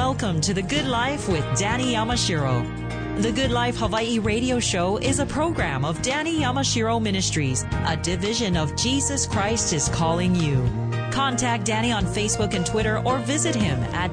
Welcome to The Good Life with Danny Yamashiro. The Good Life Hawaii radio show is a program of Danny Yamashiro Ministries, a division of Jesus Christ is Calling You. Contact Danny on Facebook and Twitter or visit him at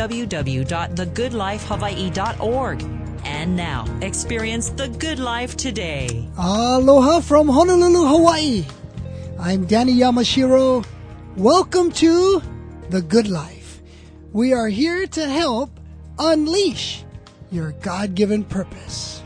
www.thegoodlifehawaii.org. And now, experience the good life today. Aloha from Honolulu, Hawaii. I'm Danny Yamashiro. Welcome to The Good Life. We are here to help unleash your God-given purpose.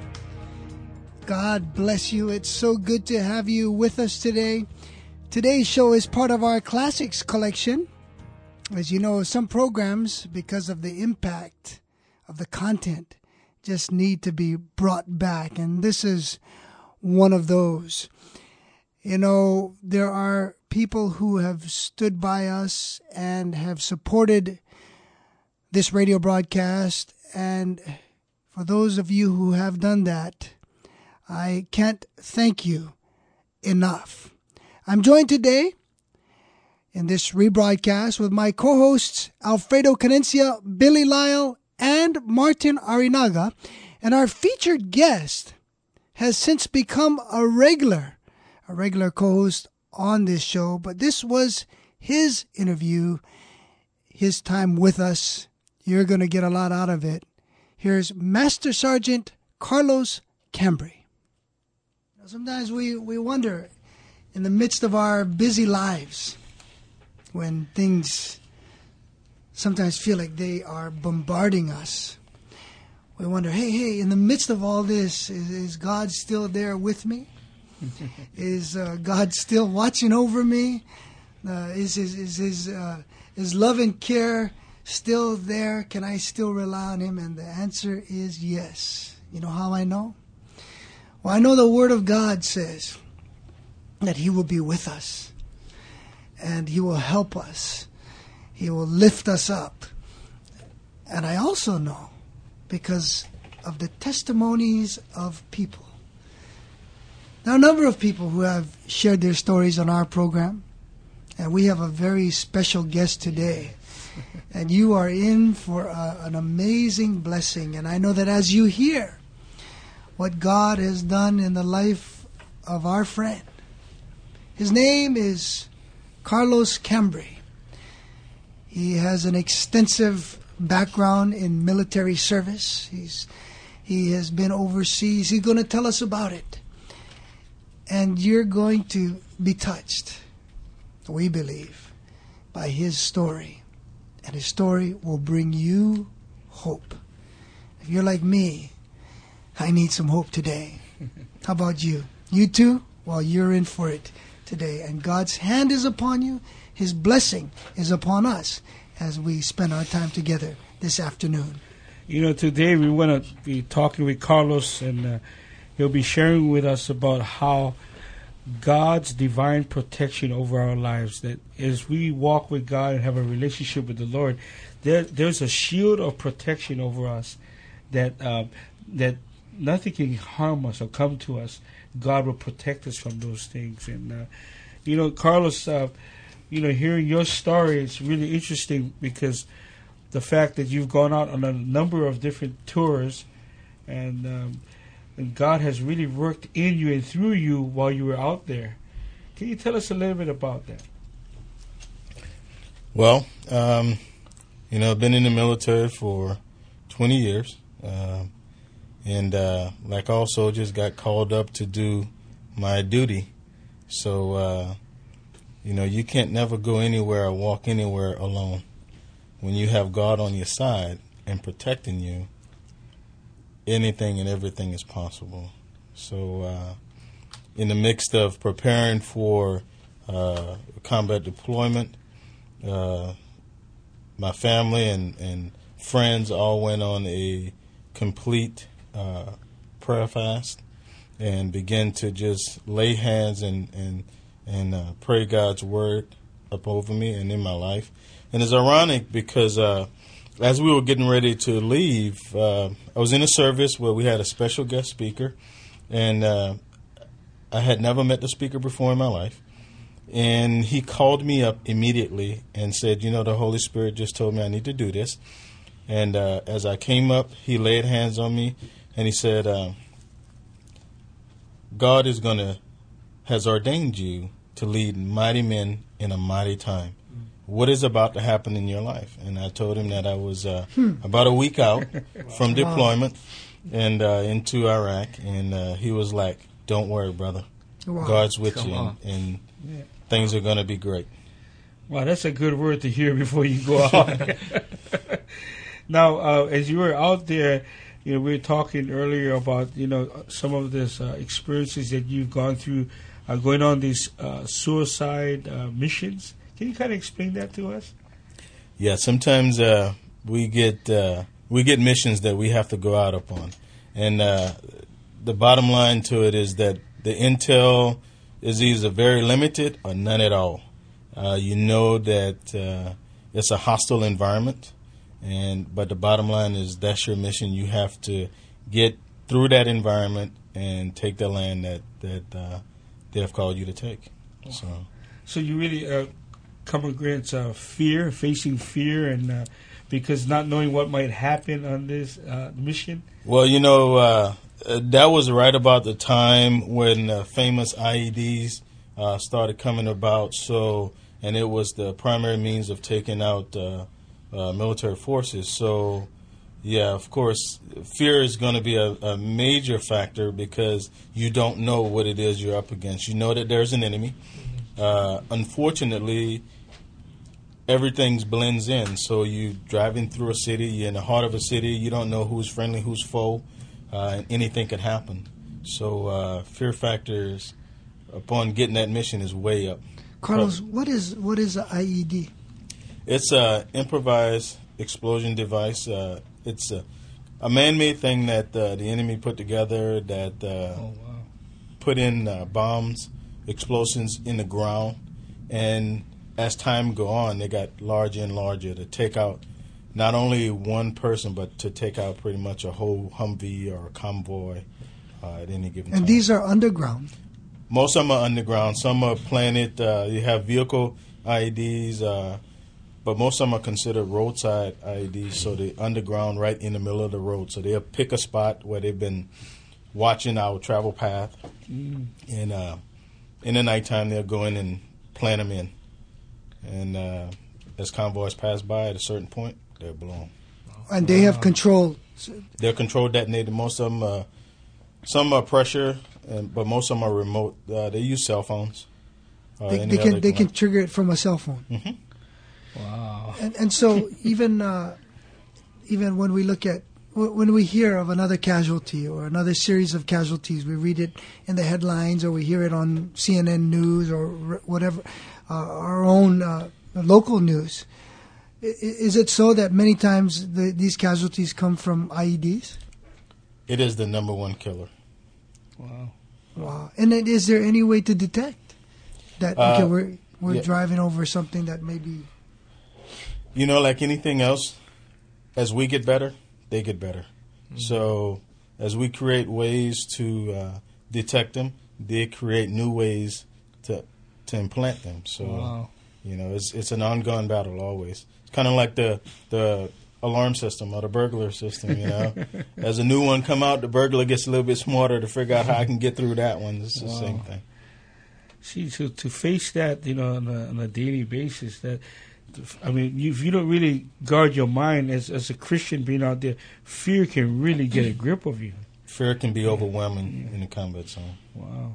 God bless you. It's so good to have you with us today. Today's show is part of our classics collection. As you know, some programs, because of the impact of the content, just need to be brought back. And this is one of those. You know, there are people who have stood by us and have supported this radio broadcast. And for those of you who have done that, I can't thank you enough. I'm joined today in this rebroadcast with my co-hosts Alfredo Canencia, Billy Lyle, and Martin Arinaga. And our featured guest has since become a regular co-host on this show. But this was his interview, his time with us. You're going to get a lot out of it. Here's Master Sergeant Carlos Cambray. Sometimes we wonder, in the midst of our busy lives, when things sometimes feel like they are bombarding us, we wonder, hey, in the midst of all this, is God still there with me? Is God still watching over me? Is his love and care still there? Can I still rely on him? And the answer is yes. You know how I know? Well, I know the Word of God says that he will be with us, and he will help us. He will lift us up. And I also know, because of the testimonies of people. There are a number of people who have shared their stories on our program, and we have a very special guest today. And you are in for an amazing blessing. And I know that as you hear what God has done in the life of our friend, his name is Carlos Cambray. He has an extensive background in military service. He has been overseas. He's going to tell us about it. And you're going to be touched, we believe, by his story. And his story will bring you hope. If you're like me, I need some hope today. How about you? You too? Well, you're in for it today. And God's hand is upon you. His blessing is upon us as we spend our time together this afternoon. You know, today we want to be talking with Carlos, and he'll be sharing with us about how God's divine protection over our lives, that as we walk with God and have a relationship with the Lord, there's a shield of protection over us that nothing can harm us or come to us. God will protect us from those things. And, you know, Carlos, hearing your story is really interesting, because the fact that you've gone out on a number of different tours, and God has really worked in you and through you while you were out there. Can you tell us a little bit about that? Well, I've been in the military for 20 years. And like all soldiers, got called up to do my duty. So, you can't never go anywhere or walk anywhere alone. When you have God on your side and protecting you, anything and everything is possible. So in the midst of preparing for combat deployment, my family and friends all went on a complete prayer fast and began to just lay hands and pray God's word up over me and in my life. And it's ironic because as we were getting ready to leave, I was in a service where we had a special guest speaker, and I had never met the speaker before in my life. And he called me up immediately and said, the Holy Spirit just told me I need to do this. And as I came up, he laid hands on me, and he said, God has ordained you to lead mighty men in a mighty time. What is about to happen in your life? And I told him that I was about a week out from deployment and into Iraq. And he was like, don't worry, brother. Wow. God's with you, and things are going to be great. Wow, that's a good word to hear before you go out. Now, as you were out there, we were talking earlier about, some of this experiences that you've gone through, going on these suicide missions. Can you kind of explain that to us? Yeah, sometimes we get missions that we have to go out upon, and the bottom line to it is that the intel is either very limited or none at all. You know that it's a hostile environment, but the bottom line is that's your mission. You have to get through that environment and take the land that they have called you to take. So you really come against fear, facing fear, and because not knowing what might happen on this mission? Well, that was right about the time when famous IEDs started coming about. And it was the primary means of taking out military forces. So, yeah, of course, fear is going to be a major factor because you don't know what it is you're up against. You know that there's an enemy. Unfortunately, everything blends in. So you driving through a city, you're in the heart of a city, you don't know who's friendly, who's foe, and anything could happen. So fear factors upon getting that mission is way up. Carlos, what is an IED? It's an improvised explosion device. It's a man-made thing that the enemy put together that put in bombs, explosions in the ground, and as time go on, they got larger and larger to take out not only one person, but to take out pretty much a whole Humvee or a convoy at any given time. And these are underground? Most of them are underground. Some are planted. You have vehicle IEDs, but most of them are considered roadside IEDs, so they're underground right in the middle of the road. So they'll pick a spot where they've been watching our travel path, and in the nighttime they'll go in and plant them in. And as convoys pass by at a certain point, they're blown. And they have control. They're control detonated. Most of them, some are pressure, but most of them are remote. They use cell phones. They can trigger it from a cell phone. Mm-hmm. Wow. And so even when we hear of another casualty or another series of casualties, we read it in the headlines or we hear it on CNN News or whatever, our own local news. Is it so that many times these casualties come from IEDs? It is the number one killer. Wow. And then is there any way to detect that we're driving over something that maybe... like anything else, as we get better, they get better. Mm-hmm. So as we create ways to detect them, they create new ways to implant them. So, it's an ongoing battle always. It's kind of like the alarm system or the burglar system, As a new one come out, the burglar gets a little bit smarter to figure out how I can get through that one. It's the same thing. See, to face that, on a daily basis, if you don't really guard your mind as a Christian being out there, fear can really get a grip of you. Fear can be overwhelming in the combat zone. Wow.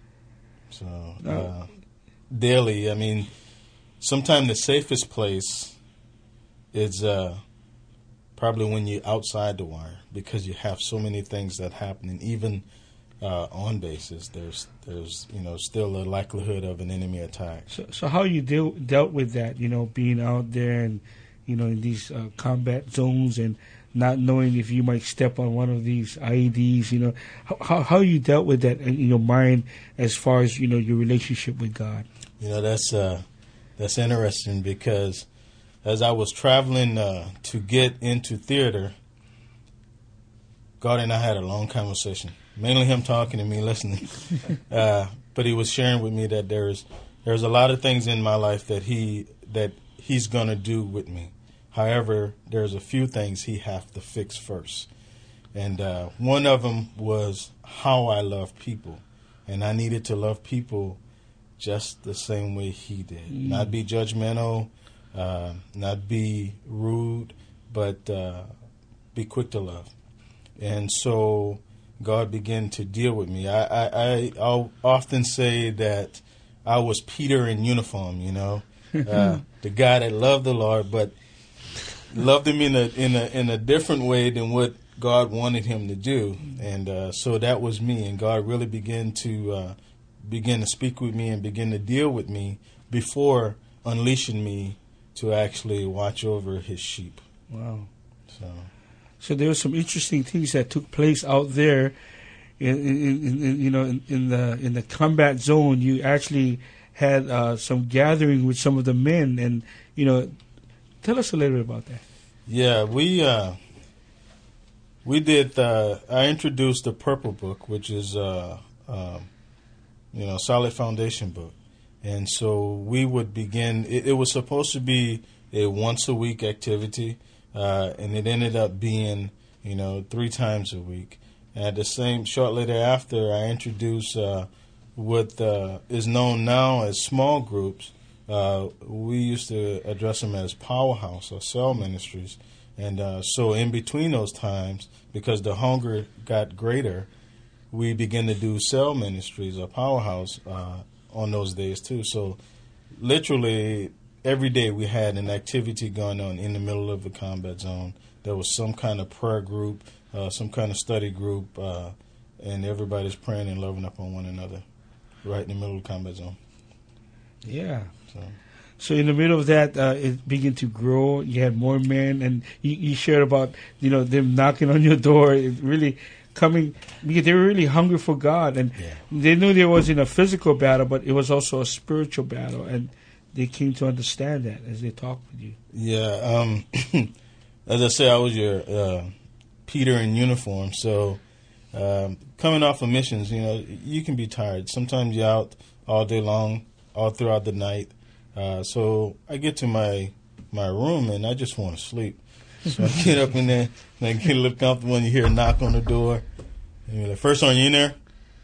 So, daily, sometimes the safest place is probably when you're outside the wire because you have so many things that happen, and even on bases, there's still a likelihood of an enemy attack. So how you dealt with that? Being out there and in these combat zones and not knowing if you might step on one of these IEDs. How you dealt with that in your mind as far as your relationship with God. That's interesting because as I was traveling to get into theater, God and I had a long conversation. Mainly him talking to me, listening. But he was sharing with me that there's a lot of things in my life that he's going to do with me. However, there's a few things he have to fix first. And one of them was how I love people. And I needed to love people just the same way he did. Not be judgmental, not be rude, but be quick to love. And so God began to deal with me. I'll often say that I was Peter in uniform, the guy that loved the Lord, but loved him in a different way than what God wanted him to do. And so that was me. And God really began to speak with me and begin to deal with me before unleashing me to actually watch over his sheep. Wow. So there were some interesting things that took place out there in the combat zone. You actually had some gathering with some of the men, and tell us a little bit about that. Yeah, we did. I introduced the Purple Book, which is solid foundation book, and so we would begin. It was supposed to be a once a week activity. And it ended up being, 3 times a week. And at the shortly thereafter, I introduced what is known now as small groups. We used to address them as powerhouse or cell ministries. And so in between those times, because the hunger got greater, we began to do cell ministries or powerhouse on those days too. So literally every day we had an activity going on in the middle of the combat zone. There was some kind of prayer group, some kind of study group, and everybody's praying and loving up on one another right in the middle of the combat zone. Yeah. So in the middle of that, it began to grow. You had more men, and you shared about them knocking on your door. It really coming because they were really hungry for God, and they knew there wasn't a physical battle, but it was also a spiritual battle, and they came to understand that as they talked with you. Yeah. As I say, I was your Peter in uniform. So coming off of missions, you can be tired. Sometimes you're out all day long, all throughout the night. So I get to my room and I just want to sleep. So I get up in there and I get a little comfortable when you hear a knock on the door. And you're like, "First one, you in there?"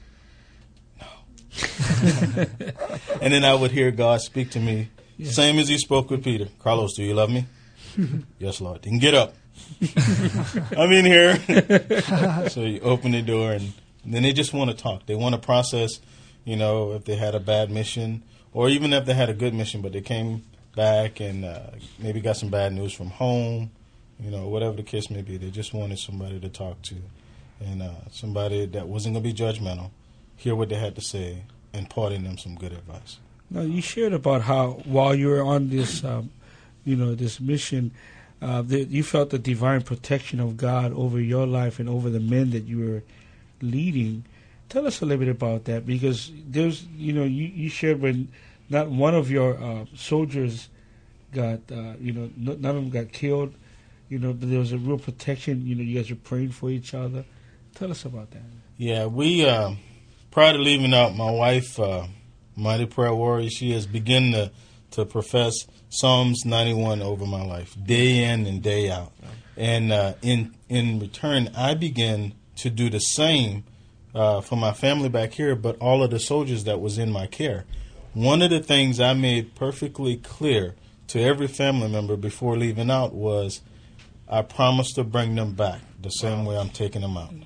And then I would hear God speak to me, same as he spoke with Peter. "Carlos, do you love me?" "Yes, Lord." "Then get up." "I'm in here." So you open the door, and then they just want to talk. They want to process, if they had a bad mission, or even if they had a good mission, but they came back and maybe got some bad news from home, whatever the case may be. They just wanted somebody to talk to, and somebody that wasn't going to be judgmental, hear what they had to say, and imparting them some good advice. Now, you shared about how while you were on this, this mission, you felt the divine protection of God over your life and over the men that you were leading. Tell us a little bit about that, because there's, you shared when not one of your soldiers got, none of them got killed, but there was a real protection. You guys were praying for each other. Tell us about that. Yeah, we, prior to leaving out, my wife, Mighty Prayer Warrior, she has begun to profess Psalms 91 over my life, day in and day out. And in return, I began to do the same for my family back here, but all of the soldiers that was in my care. One of the things I made perfectly clear to every family member before leaving out was I promised to bring them back the same way I'm taking them out.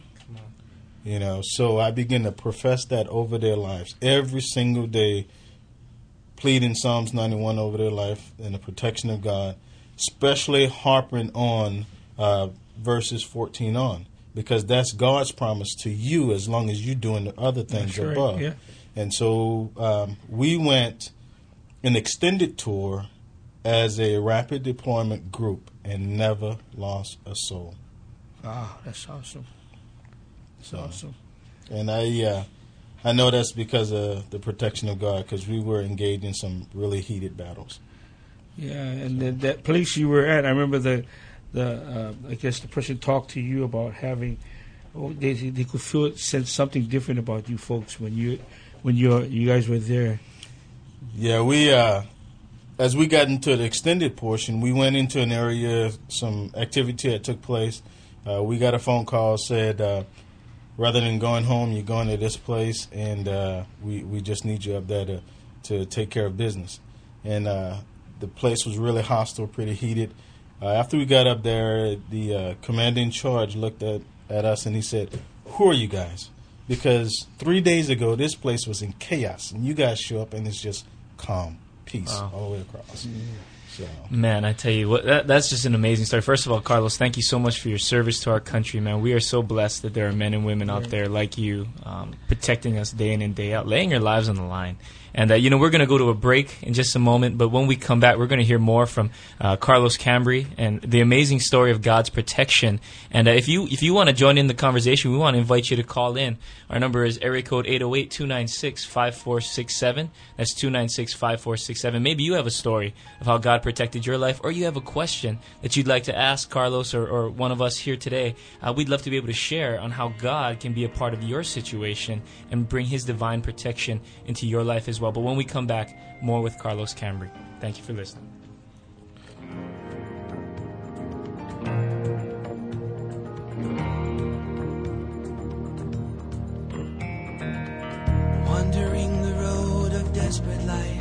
So I begin to profess that over their lives every single day, pleading Psalms 91 over their life and the protection of God, especially harping on verses 14 on, because that's God's promise to you as long as you're doing the other things that's above. Right, yeah. And so we went an extended tour as a rapid deployment group and never lost a soul. Ah, that's awesome. That's awesome. And I know that's because of the protection of God, because we were engaged in some really heated battles. Yeah, and that place you were at, I remember the I guess the person talked to you about having, they could sense something different about you folks when you guys were there. Yeah, we as we got into the extended portion, we went into an area, some activity that took place. We got a phone call, said, rather than going home, you're going to this place, and we just need you up there to take care of business. And the place was really hostile, pretty heated. After we got up there, the commander in charge looked at us and he said, "Who are you guys? Because 3 days ago, this place was in chaos, and you guys show up and it's just calm, peace all the way across." So. Man, I tell you what, that's just an amazing story. First of all, Carlos, thank you so much for your service to our country, man. We are so blessed that there are men and women out there like you, protecting us day in and day out, laying your lives on the line. And, we're going to go to a break in just a moment, but when we come back, we're going to hear more from Carlos Cambry and the amazing story of God's protection. And if you want to join in the conversation, we want to invite you to call in. Our number is area code 808-296-5467. That's 296-5467. Maybe you have a story of how God protected your life, or you have a question that you'd like to ask Carlos or one of us here today. We'd love to be able to share on how God can be a part of your situation and bring His divine protection into your life as well. But when we come back, more with Carlos Cambry. Thank you for listening. Wandering the road of desperate life,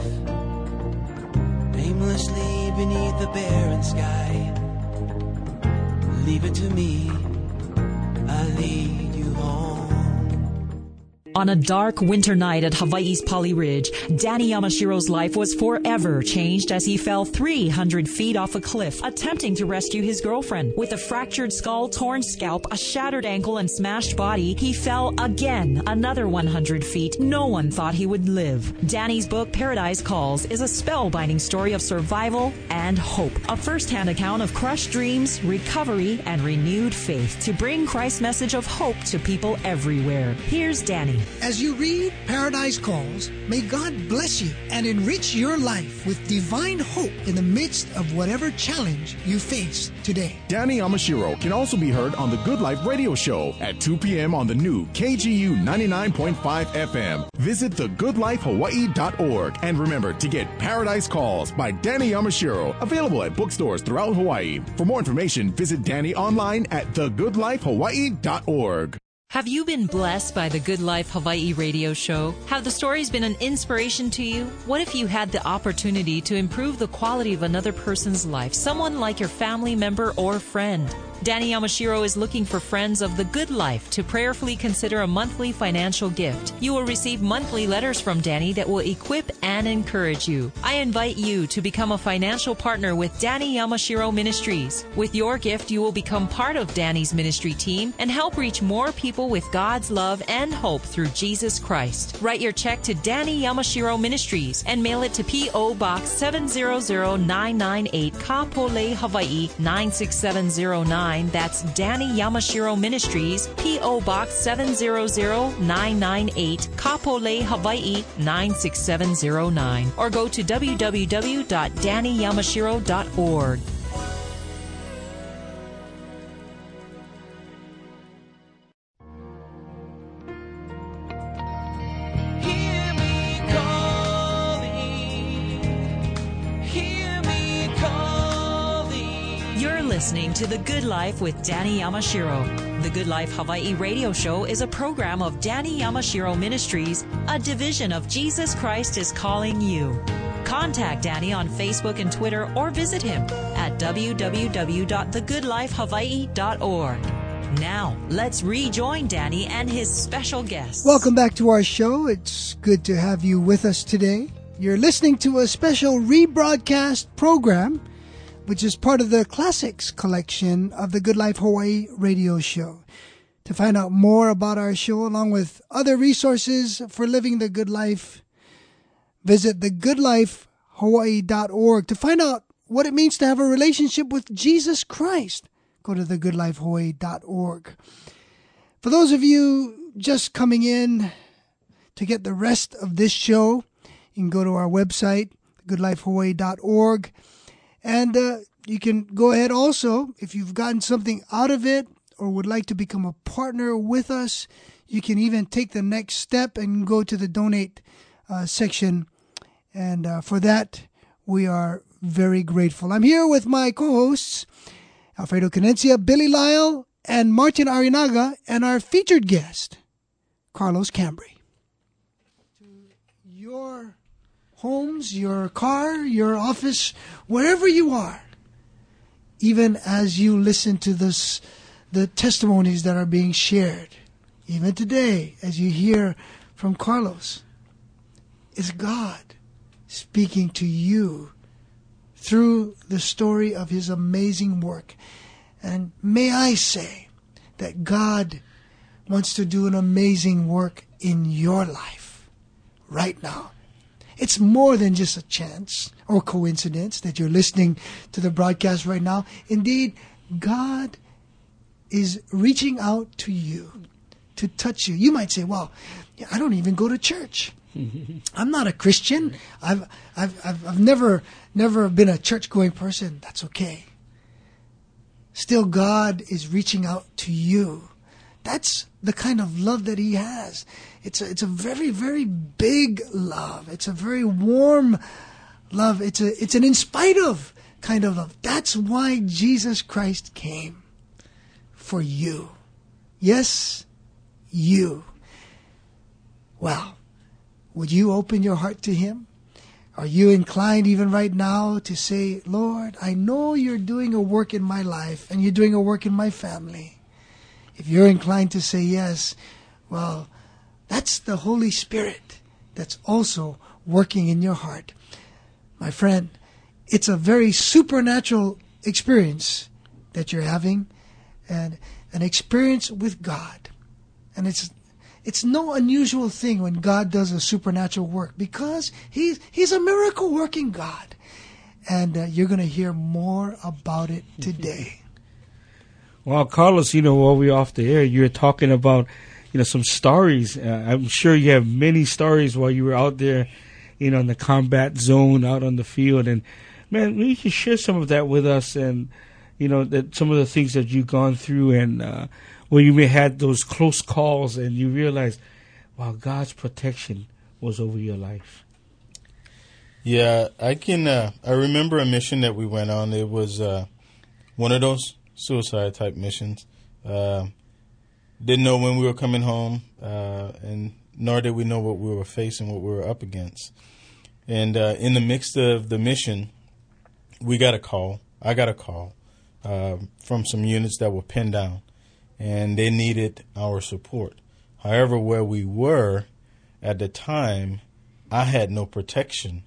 aimlessly beneath the barren sky. Leave it to me, I'll lead you home. On a dark winter night at Hawaii's Pali Ridge, Danny Yamashiro's life was forever changed as he fell 300 feet off a cliff, attempting to rescue his girlfriend. With a fractured skull, torn scalp, a shattered ankle, and smashed body, he fell again another 100 feet. No one thought he would live. Danny's book, Paradise Calls, is a spellbinding story of survival and hope. A first-hand account of crushed dreams, recovery, and renewed faith to bring Christ's message of hope to people everywhere. Here's Danny. As you read Paradise Calls, may God bless you and enrich your life with divine hope in the midst of whatever challenge you face today. Danny Yamashiro can also be heard on the Good Life Radio Show at 2 p.m. on the new KGU 99.5 FM. Visit thegoodlifehawaii.org and remember to get Paradise Calls by Danny Yamashiro, available at bookstores throughout Hawaii. For more information, visit Danny online at thegoodlifehawaii.org. Have you been blessed by the Good Life Hawaii radio show? Have the stories been an inspiration to you? What if you had the opportunity to improve the quality of another person's life, someone like your family member or friend? Danny Yamashiro is looking for friends of the good life to prayerfully consider a monthly financial gift. You will receive monthly letters from Danny that will equip and encourage you. I invite you to become a financial partner with Danny Yamashiro Ministries. With your gift, you will become part of Danny's ministry team and help reach more people with God's love and hope through Jesus Christ. Write your check to Danny Yamashiro Ministries and mail it to P.O. Box 700998, Kapolei, Hawaii 96709. That's Danny Yamashiro Ministries, P.O. Box 700998, Kapolei, Hawaii 96709. Or go to www.dannyyamashiro.org. Listening to The Good Life with Danny Yamashiro. The Good Life Hawaii radio show is a program of Danny Yamashiro Ministries, a division of Jesus Christ is Calling You. Contact Danny on Facebook and Twitter or visit him at www.thegoodlifehawaii.org. Now, let's rejoin Danny and his special guests. Welcome back to our show. It's good to have you with us today. You're listening to a special rebroadcast program which is part of the Classics collection of the Good Life Hawaii radio show. To find out more about our show, along with other resources for living the good life, visit thegoodlifehawaii.org. To find out what it means to have a relationship with Jesus Christ, go to thegoodlifehawaii.org. For those of you just coming in to get the rest of this show, you can go to our website, thegoodlifehawaii.org. And you can go ahead also, if you've gotten something out of it or would like to become a partner with us, you can even take the next step and go to the donate section. And for that, We are very grateful. I'm here with my co-hosts, Alfredo Canencia, Billy Lyle, and Martin Arinaga, and our featured guest, Carlos Cambry. To your homes, your car, your office, wherever you are, even as you listen to the testimonies that are being shared, even today, as you hear from Carlos, is God speaking to you through the story of his amazing work. And may I say that God wants to do an amazing work in your life right now. It's more than just a chance or coincidence that you're listening to the broadcast right now. Indeed, God is reaching out to you to touch you. You might say, well, I don't even go to church. I'm not a Christian. I've never been a church-going person. That's okay. Still, God is reaching out to you. That's the kind of love that he has. It's a very, very big love. It's a very warm love. It's an in spite of kind of love. That's why Jesus Christ came. For you. Yes, you. Well, would you open your heart to him? Are you inclined even right now to say, Lord, I know you're doing a work in my life and you're doing a work in my family. If you're inclined to say yes, well, that's the Holy Spirit that's also working in your heart. My friend, it's a very supernatural experience that you're having, and an experience with God. And it's no unusual thing when God does a supernatural work, because He's a miracle working God. And you're going to hear more about it today. Well, Carlos, while we're off the air, you're talking about, some stories. I'm sure you have many stories while you were out there, in the combat zone, out on the field. And, man, maybe you can share some of that with us, and, that some of the things that you've gone through, and where you may have had those close calls and you realize, wow, God's protection was over your life. Yeah, I remember a mission that we went on. It was one of those suicide-type missions. Didn't know when we were coming home, and nor did we know what we were facing, what we were up against. And in the midst of the mission, we got a call. I got a call from some units that were pinned down, and they needed our support. However, where we were at the time, I had no protection.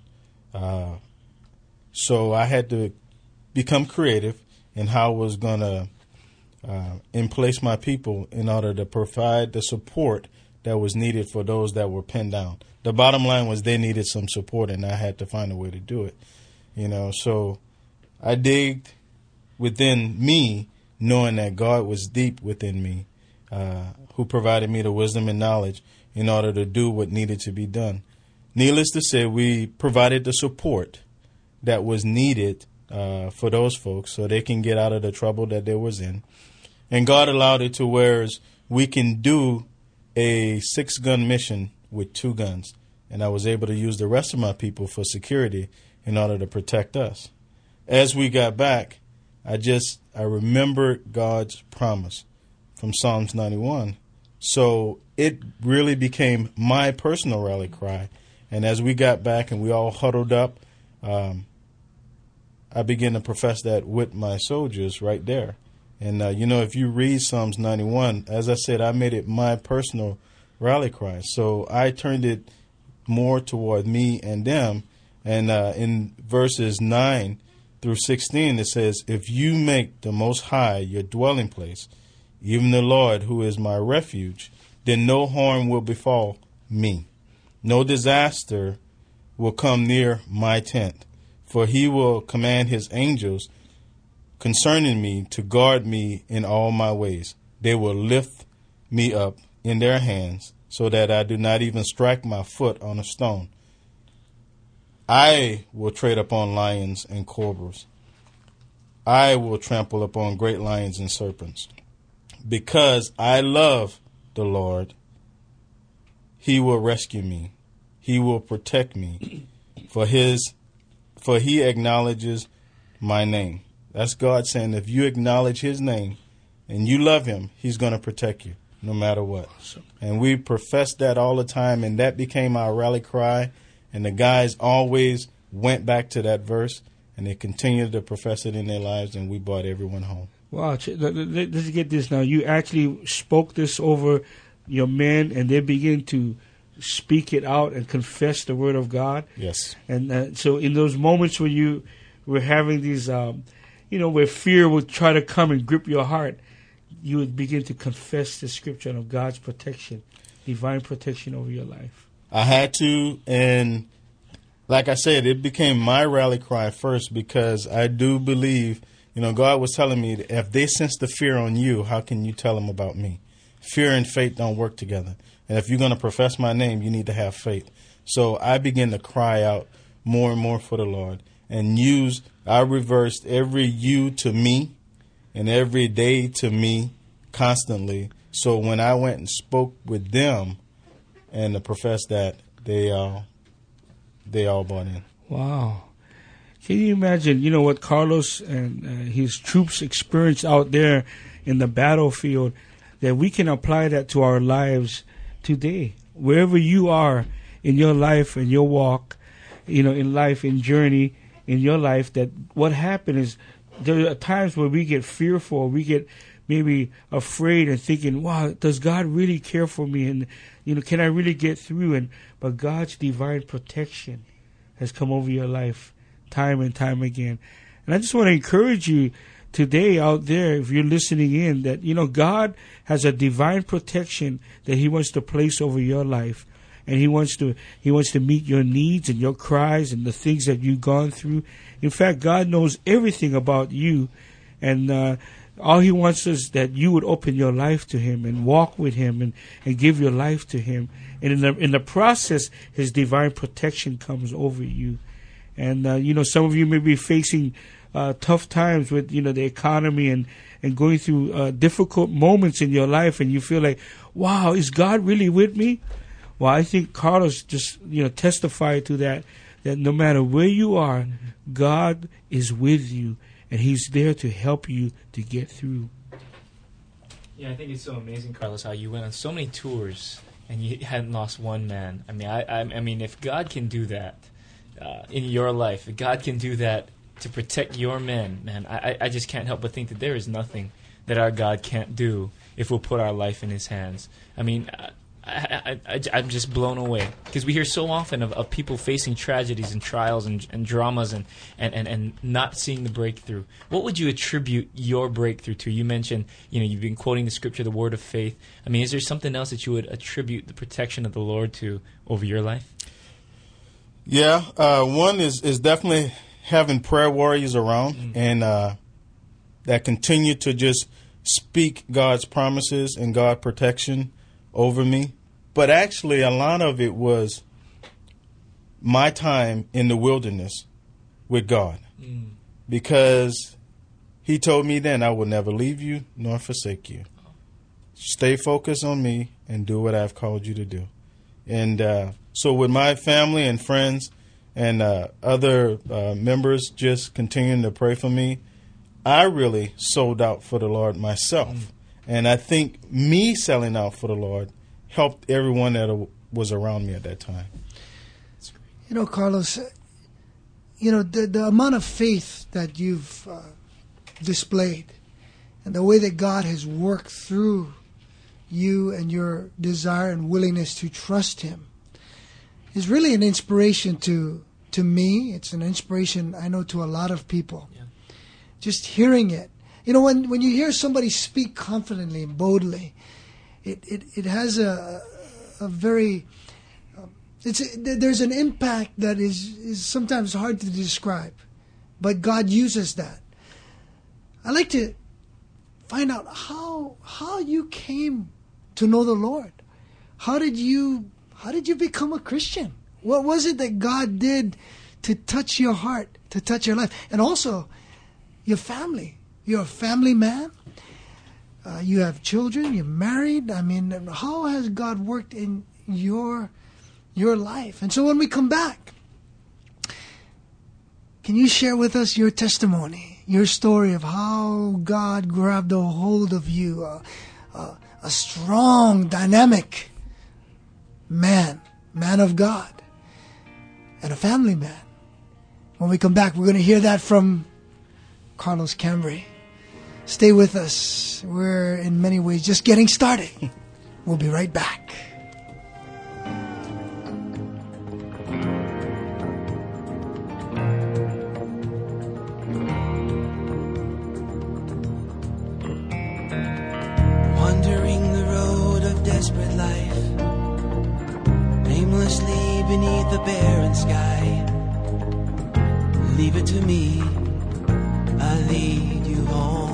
So I had to become creative in how I was going to place my people in order to provide the support that was needed for those that were pinned down. The bottom line was they needed some support, and I had to find a way to do it. So I digged within me, knowing that God was deep within me, who provided me the wisdom and knowledge in order to do what needed to be done. Needless to say, we provided the support that was needed for those folks so they can get out of the trouble that they was in. And God allowed it to where we can do a 6-gun mission with 2 guns. And I was able to use the rest of my people for security in order to protect us. As we got back, I remembered God's promise from Psalms 91. So it really became my personal rally cry. And as we got back and we all huddled up, I began to profess that with my soldiers right there. And, if you read Psalms 91, as I said, I made it my personal rally cry. So I turned it more toward me and them. And in verses 9 through 16, it says, if you make the Most High your dwelling place, even the Lord who is my refuge, then no harm will befall me. No disaster will come near my tent, for he will command his angels concerning me to guard me in all my ways. They will lift me up in their hands so that I do not even strike my foot on a stone. I will tread upon lions and cobras. I will trample upon great lions and serpents. Because I love the Lord, he will rescue me. He will protect me. For for he acknowledges my name. That's God saying if you acknowledge his name and you love him, he's going to protect you no matter what. And we profess that all the time, and that became our rally cry. And the guys always went back to that verse, and they continued to profess it in their lives, and we brought everyone home. Wow. Let's get this now. You actually spoke this over your men, and they begin to speak it out and confess the word of God. Yes. And so in those moments when you were having these, where fear would try to come and grip your heart, you would begin to confess the scripture of God's protection, divine protection over your life. I had to, and like I said, it became my rally cry first, because I do believe, God was telling me that if they sense the fear on you, how can you tell them about me? Fear and faith don't work together. And if you're going to profess my name, you need to have faith. So I began to cry out more and more for the Lord, and I reversed every you to me and every day to me constantly. So when I went and spoke with them and to profess that, they all bought in. Wow. Can you imagine, what Carlos and his troops experienced out there in the battlefield, that we can apply that to our lives today? Wherever you are in your life and your walk, in life, in journey, in your life, that what happened is there are times where we get fearful, we get maybe afraid and thinking, wow, does God really care for me? And, can I really get through? But God's divine protection has come over your life time and time again. And I just want to encourage you today out there, if you're listening in, that, God has a divine protection that he wants to place over your life. And he wants to meet your needs and your cries and the things that you've gone through. In fact, God knows everything about you. And all he wants is that you would open your life to him and walk with him and give your life to him. And in the process, his divine protection comes over you. And, some of you may be facing tough times with, the economy and going through difficult moments in your life. And you feel like, wow, is God really with me? Well, I think Carlos just, testified to that no matter where you are, God is with you, and he's there to help you to get through. Yeah, I think it's so amazing, Carlos, how you went on so many tours and you hadn't lost one man. I mean, if God can do that in your life, if God can do that to protect your men, man, I just can't help but think that there is nothing that our God can't do if we'll put our life in his hands. I mean, I'm just blown away, because we hear so often of people facing tragedies and trials and dramas and not seeing the breakthrough. What would you attribute your breakthrough to? You mentioned, you've been quoting the scripture, the word of faith. I mean, is there something else that you would attribute the protection of the Lord to over your life? Yeah, one is definitely having prayer warriors around and that continue to just speak God's promises and God's protection over me. But actually, a lot of it was my time in the wilderness with God, because he told me then, I will never leave you nor forsake you. Stay focused on me and do what I've called you to do. And so with my family and friends and other members just continuing to pray for me, I really sold out for the Lord myself. And I think me selling out for the Lord helped everyone that was around me at that time. Carlos, the amount of faith that you've displayed and the way that God has worked through you and your desire and willingness to trust him is really an inspiration to me. It's an inspiration, I know, to a lot of people. Yeah. Just hearing it. When you hear somebody speak confidently and boldly, it has a very there's an impact that is sometimes hard to describe, but God uses that. I'd like to find out how you came to know the Lord. How did you become a Christian? What was it that God did to touch your heart, to touch your life, and also your family? You're a family man. You have children. You're married. I mean, how has God worked in your life? And so when we come back, Can you share with us your testimony, your story of how God grabbed a hold of you, a strong, dynamic man of God, and a family man? When we come back, we're going to hear that from Carlos Cambry. Stay with us. We're in many ways just getting started. We'll be right back. Wandering the road of desperate life, aimlessly beneath the barren sky. Leave it to me, I'll lead you home.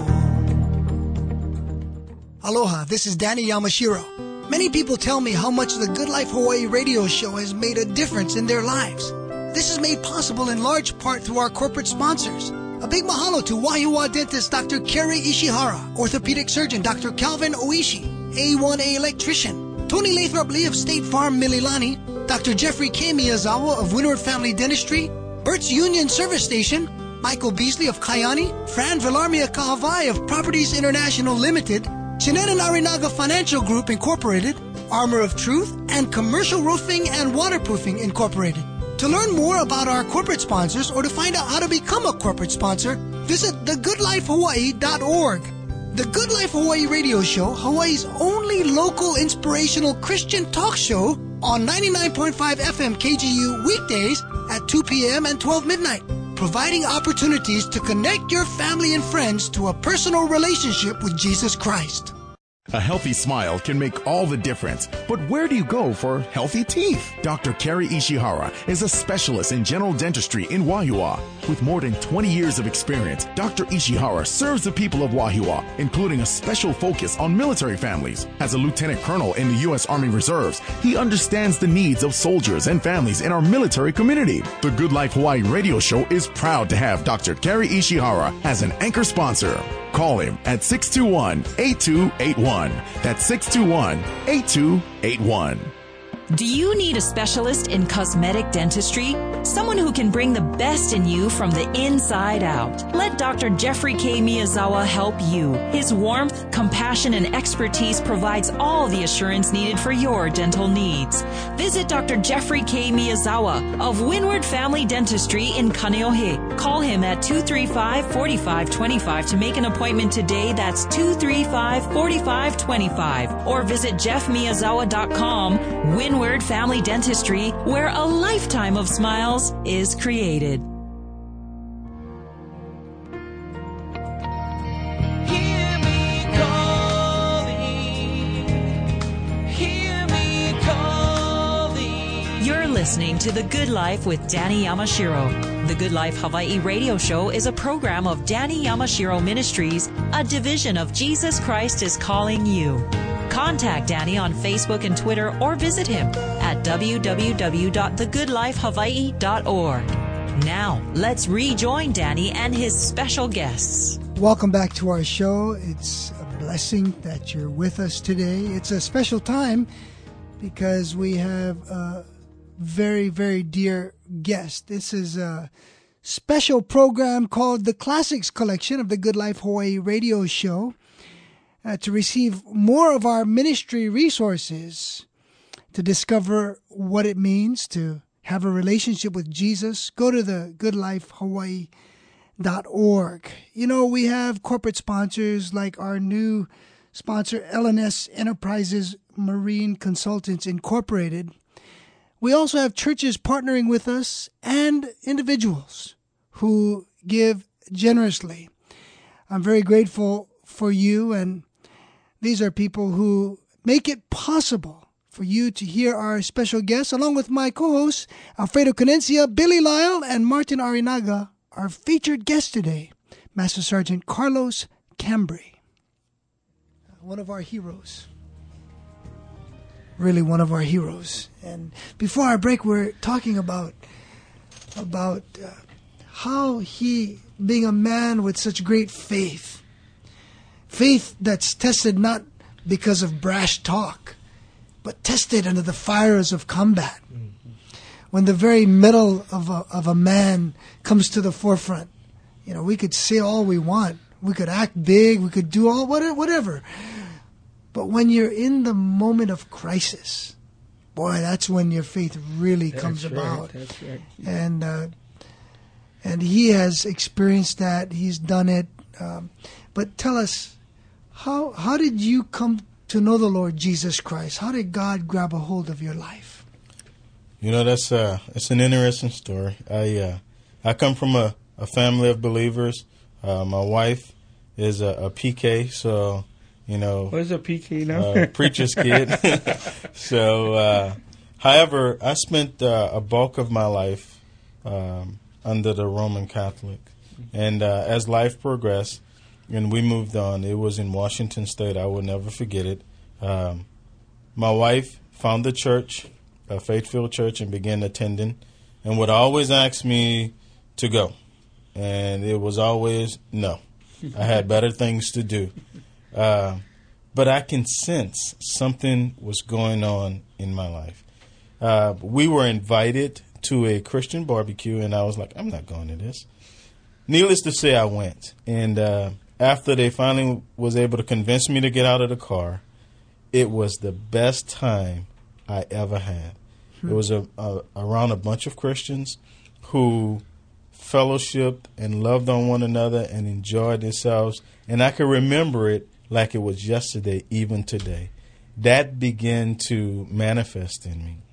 Aloha, this is Danny Yamashiro. Many people tell me how much the Good Life Hawaii radio show has made a difference in their lives. This is made possible in large part through our corporate sponsors. A big mahalo to Wahiawa dentist Dr. Kerry Ishihara, orthopedic surgeon Dr. Calvin Oishi, A1A electrician, Tony Lathrop Lee of State Farm Mililani, Dr. Jeffrey K. Miyazawa of Windward Family Dentistry, Bert's Union Service Station, Michael Beasley of Kayani, Fran Villarmia Kahavai of Properties International Limited, Shinanan Arinaga Financial Group Incorporated, Armor of Truth, and Commercial Roofing and Waterproofing Incorporated. To learn more about our corporate sponsors or to find out how to become a corporate sponsor, visit thegoodlifehawaii.org. The Good Life Hawaii radio show, Hawaii's only local inspirational Christian talk show on 99.5 FM KGU weekdays at 2 p.m. and 12 midnight, providing opportunities to connect your family and friends to a personal relationship with Jesus Christ. A healthy smile can make all the difference. But where do you go for healthy teeth? Dr. Kerry Ishihara is a specialist in general dentistry in Wahiawa. With more than 20 years of experience, Dr. Ishihara serves the people of Wahiawa, including a special focus on military families. As a lieutenant colonel in the U.S. Army Reserves, he understands the needs of soldiers and families in our military community. The Good Life Hawaii radio show is proud to have Dr. Kerry Ishihara as an anchor sponsor. Call him at 621-8281. That's 621-8281. Do you need a specialist in cosmetic dentistry? Someone who can bring the best in you from the inside out. Let Dr. Jeffrey K. Miyazawa help you. His warmth, compassion, and expertise provides all the assurance needed for your dental needs. Visit Dr. Jeffrey K. Miyazawa of Windward Family Dentistry in Kaneohe. Call him at 235-4525 to make an appointment today. That's 235-4525. Or visit jeffmiyazawa.com. Windward Family Dentistry, where a lifetime of smiles is created. Hear me calling. You're listening to The Good Life with Danny Yamashiro. The Good Life Hawaii radio show is a program of Danny Yamashiro Ministries, a division of Jesus Christ is Calling You. Contact Danny on Facebook and Twitter or visit him at www.thegoodlifehawaii.org. Now, let's rejoin Danny and his special guests. Welcome back to our show. It's a blessing that you're with us today. It's a special time because we have a very, very dear guest. This is a special program called the Classics Collection of the Good Life Hawaii radio show. To receive more of our ministry resources, to discover what it means to have a relationship with Jesus, go to the goodlifehawaii.org. You know, we have corporate sponsors like our new sponsor, LNS Enterprises Marine Consultants Incorporated. We also have churches partnering with us and individuals who give generously. I'm very grateful for you, and these are people who make it possible for you to hear our special guests, along with my co-hosts, Alfredo Canencia, Billy Lyle, and Martin Arinaga, our featured guest today, Master Sergeant Carlos Cambry. One of our heroes. Really one of our heroes. And before our break, we're talking about how he, being a man with such great faith that's tested not because of brash talk, but tested under the fires of combat, when the very middle of a man comes to the forefront. You know, we could say all we want. We could act big. We could do all whatever. But when you're in the moment of crisis, boy, that's when your faith really comes about. That's right. And he has experienced that. He's done it. But tell us, how did you come to know the Lord Jesus Christ? How did God grab a hold of your life? You know, it's an interesting story. I come from a family of believers. My wife is a PK, so, you know. What is a PK now? Preacher's kid. So, however, I spent a bulk of my life under the Roman Catholic. And as life progressed and we moved on, it was in Washington State. I will never forget it. My wife found the church, a faith-filled church, and began attending and would always ask me to go. And it was always no. I had better things to do. But I can sense something was going on in my life. We were invited to a Christian barbecue, and I was like, I'm not going to this. Needless to say, I went. And after they finally was able to convince me to get out of the car, it was the best time I ever had. It was around a bunch of Christians who fellowshiped and loved on one another and enjoyed themselves. And I can remember it like it was yesterday, even today. That began to manifest in me.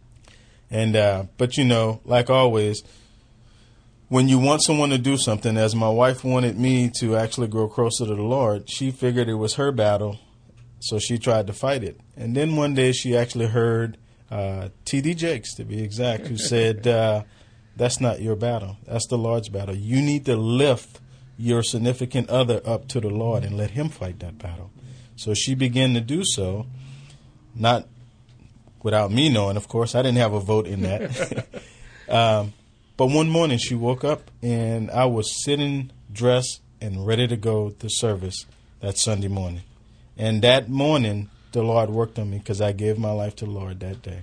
And but, you know, like always, when you want someone to do something, as my wife wanted me to actually grow closer to the Lord, she figured it was her battle, so she tried to fight it. And then one day she actually heard T.D. Jakes, to be exact, who said, that's not your battle. That's the Lord's battle. You need to lift your significant other up to the Lord and let him fight that battle. So she began to do so, not without me knowing, of course. I didn't have a vote in that. But one morning she woke up and I was sitting dressed and ready to go to service that Sunday morning. And that morning, the Lord worked on me because I gave my life to the Lord that day.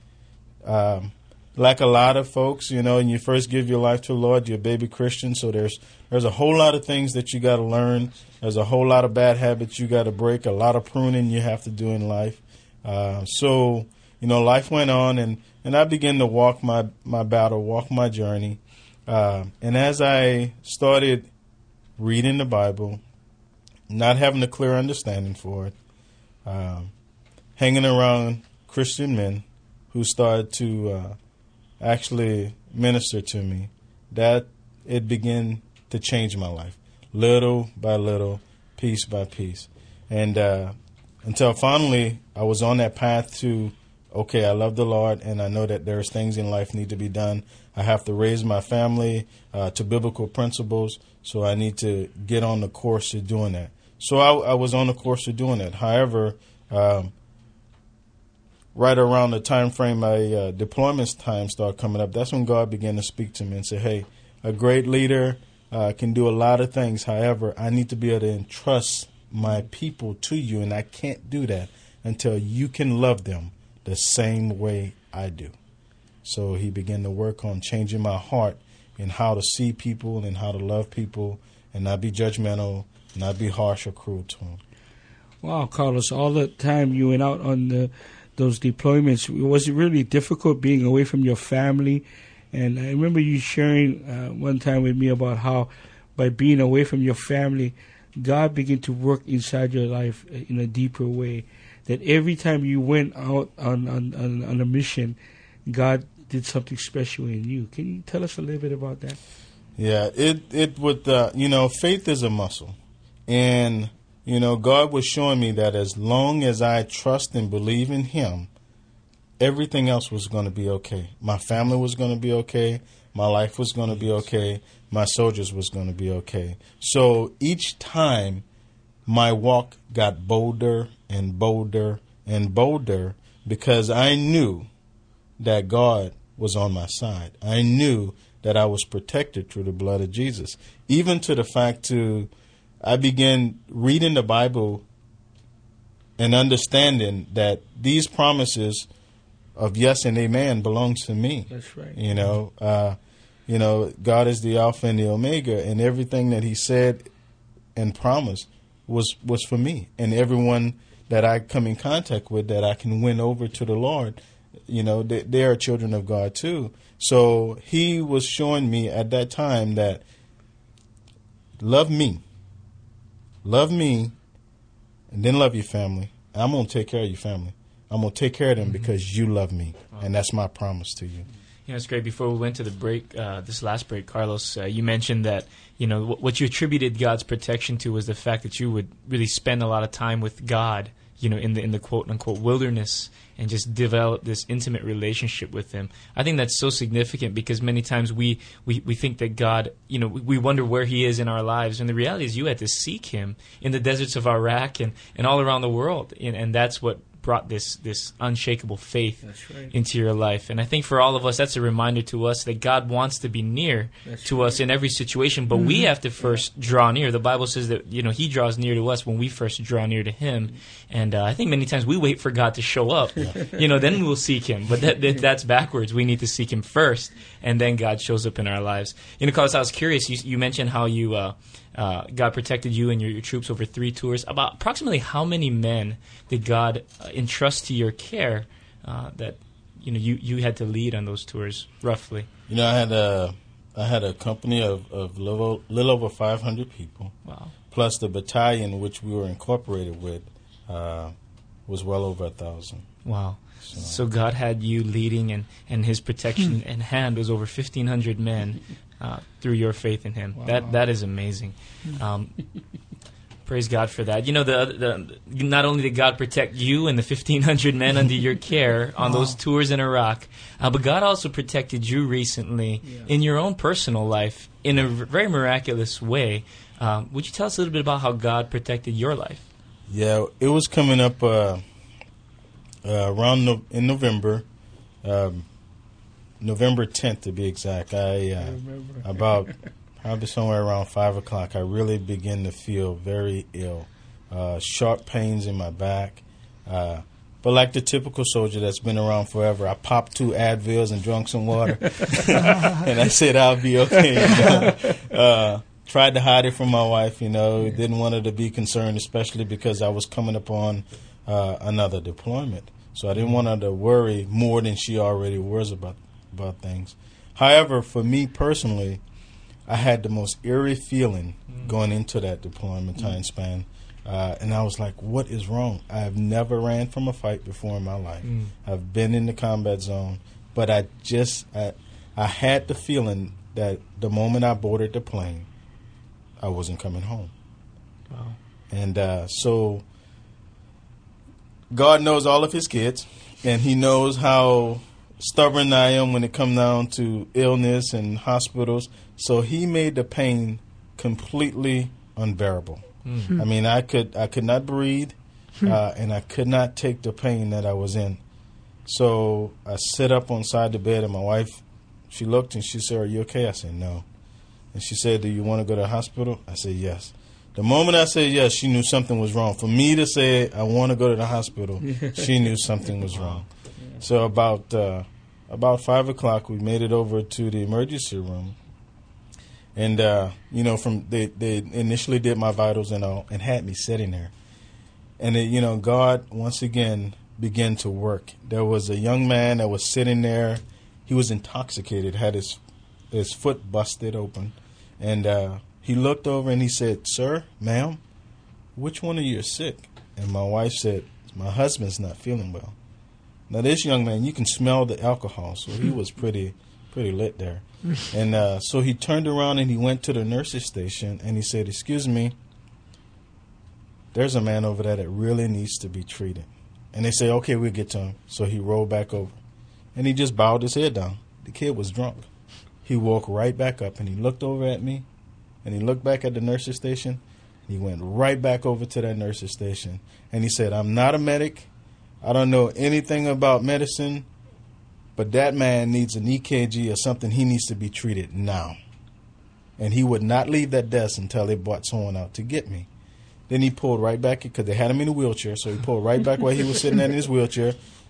Like a lot of folks, you know, when you first give your life to the Lord, you're a baby Christian, so there's a whole lot of things that you got to learn. There's a whole lot of bad habits you got to break, a lot of pruning you have to do in life. So, you know, life went on, and I began to walk my battle, walk my journey. And as I started reading the Bible, not having a clear understanding for it, hanging around Christian men who started to actually minister to me, that it began to change my life, little by little, piece by piece. And until finally I was on that path to, okay, I love the Lord, and I know that there's things in life need to be done. I have to raise my family to biblical principles, so I need to get on the course of doing that. So I was on the course of doing that. However, right around the time frame my deployments time started coming up, that's when God began to speak to me and say, hey, a great leader can do a lot of things. However, I need to be able to entrust my people to you, and I can't do that until you can love them the same way I do. So he began to work on changing my heart in how to see people and how to love people and not be judgmental, not be harsh or cruel to them. Wow, Carlos, all the time you went out on those deployments, was it really difficult being away from your family? And I remember you sharing one time with me about how by being away from your family, God began to work inside your life in a deeper way. That every time you went out on a mission, God did something special in you. Can you tell us a little bit about that? Yeah, it would, you know, faith is a muscle. And, you know, God was showing me that as long as I trust and believe in him, everything else was going to be okay. My family was going to be okay. My life was going to be okay. My soldiers was going to be okay. So each time my walk got bolder and bolder and bolder because I knew that God was on my side. I knew that I was protected through the blood of Jesus. Even to the fact I began reading the Bible and understanding that these promises of yes and amen belongs to me. That's right. You know, God is the Alpha and the Omega, and everything that He said and promised was for me and everyone that I come in contact with that I can win over to the Lord. You know, they are children of God too. So He was showing me at that time that love me, and then love your family. I'm going to take care of your family. I'm going to take care of them because you love me, and that's my promise to you. You know, it's great. Before we went to the break, this last break, Carlos, you mentioned that, you know, what you attributed God's protection to was the fact that you would really spend a lot of time with God, you know, in the quote-unquote wilderness, and just develop this intimate relationship with Him. I think that's so significant because many times we think that God, you know, we wonder where He is in our lives. And the reality is you had to seek Him in the deserts of Iraq and all around the world. And that's what brought this unshakable faith into your life. And I think for all of us, that's a reminder to us that God wants to be near to us in every situation, but we have to first draw near. The Bible says that, you know, He draws near to us when we first draw near to Him. And I think many times we wait for God to show up, you know, then we'll seek Him. But that's backwards. We need to seek Him first, and then God shows up in our lives. You know, Carlos, I was curious. You mentioned how you God protected you and your troops over 3 tours. About approximately how many men did God entrust to your care that you know you had to lead on those tours, roughly? You know, I had a company of little over 500 people. Wow! Plus the battalion which we were incorporated with was well over 1,000. Wow! So God had you leading, and His protection and hand was over 1,500 men. Through your faith in Him. Wow. That is amazing. Praise God for that. You know, not only did God protect you and the 1,500 men under your care on those tours in Iraq, but God also protected you recently in your own personal life in a very miraculous way. Would you tell us a little bit about how God protected your life? Yeah, it was coming up around in November. November 10th, to be exact. About probably somewhere around 5 o'clock, I really began to feel very ill. Sharp pains in my back. But like the typical soldier that's been around forever, I popped 2 Advils and drank some water. And I said I'll be okay. You know? Tried to hide it from my wife, you know. Didn't want her to be concerned, especially because I was coming upon another deployment. So I didn't want her to worry more than she already was about things. However, for me personally, I had the most eerie feeling going into that deployment time span. And I was like, what is wrong? I have never ran from a fight before in my life. I've been in the combat zone, but I had the feeling that the moment I boarded the plane, I wasn't coming home. Wow. And so God knows all of His kids, and He knows how stubborn I am when it comes down to illness and hospitals. So He made the pain completely unbearable. I mean, I could not breathe, and I could not take the pain that I was in. So I sit up on side the bed, and my wife, she looked and she said, "Are you okay?" I said, "No." And she said, "Do you want to go to the hospital?" I said, "Yes." The moment I said yes, she knew something was wrong. For me to say I want to go to the hospital, she knew something was wrong. So about 5 o'clock, we made it over to the emergency room, and you know, they initially did my vitals and all, and had me sitting there, and you know, God once again began to work. There was a young man that was sitting there. He was intoxicated, had his foot busted open, and he looked over and he said, "Sir, ma'am, which one of you are sick?" And my wife said, "My husband's not feeling well." Now, this young man, you can smell the alcohol, so he was pretty lit there. And so he turned around and he went to the nurse's station and he said, "Excuse me, there's a man over there that really needs to be treated." And they said, "Okay, we'll get to him." So he rolled back over and he just bowed his head down. The kid was drunk. He woke right back up and he looked over at me and he looked back at the nurse's station. And he went right back over to that nurse's station and he said, "I'm not a medic. I don't know anything about medicine, but that man needs an EKG or something. He needs to be treated now." And he would not leave that desk until they brought someone out to get me. Then he pulled right back, because they had him in a wheelchair, so he pulled right back where he was sitting in his wheelchair,